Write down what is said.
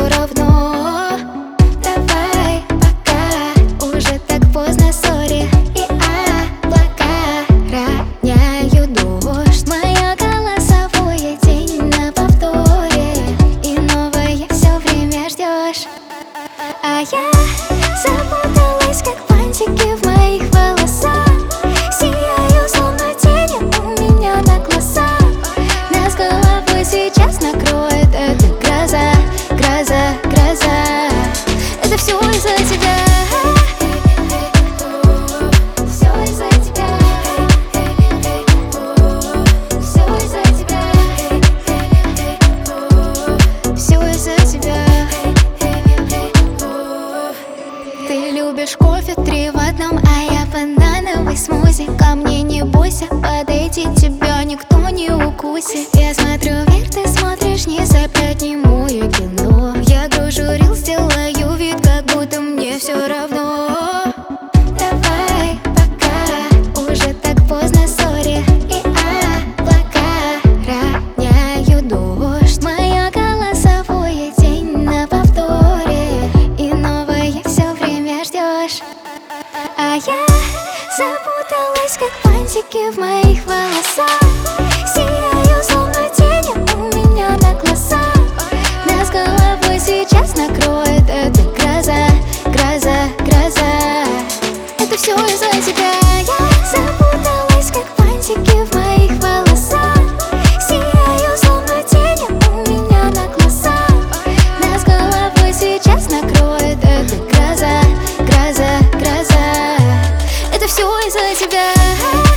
равно. Давай пока, уже так поздно, сори. И облака роняют дождь. Мое голосовое день на повторе, и новое все время ждешь. А я запуталась, как бантики в моих волосах. Сияю, словно тени у меня на глазах. Нас головой сейчас накроет эта гроза, гроза, гроза. Это все из-за тебя. Все из-за тебя. Все из-за тебя. Все из-за тебя. Ты любишь кофе 3 в одном, а я банановый смузи. Ко мне не бойся подойти, тебя никто не укусит. Я смотрю вверх, ты смотришь вниз, опять немое кино. Я гружу рил, сделаю вид, как будто мне все равно. Давай пока, уже так поздно, сори. И облака роняют дождь. Мое голосовое день на повторе, и новое все время ждешь. А я запуталась, как бантики в моих волосах. Сияю, словно тени у меня на глазах. Нас головой сейчас накроет эта гроза, гроза, гроза. Это все из-за тебя. Я запуталась, как бантики в моих волосах. Сияю, словно тени у меня на глазах. Нас головой сейчас накроет эта гроза, гроза, гроза. Это все из-за тебя.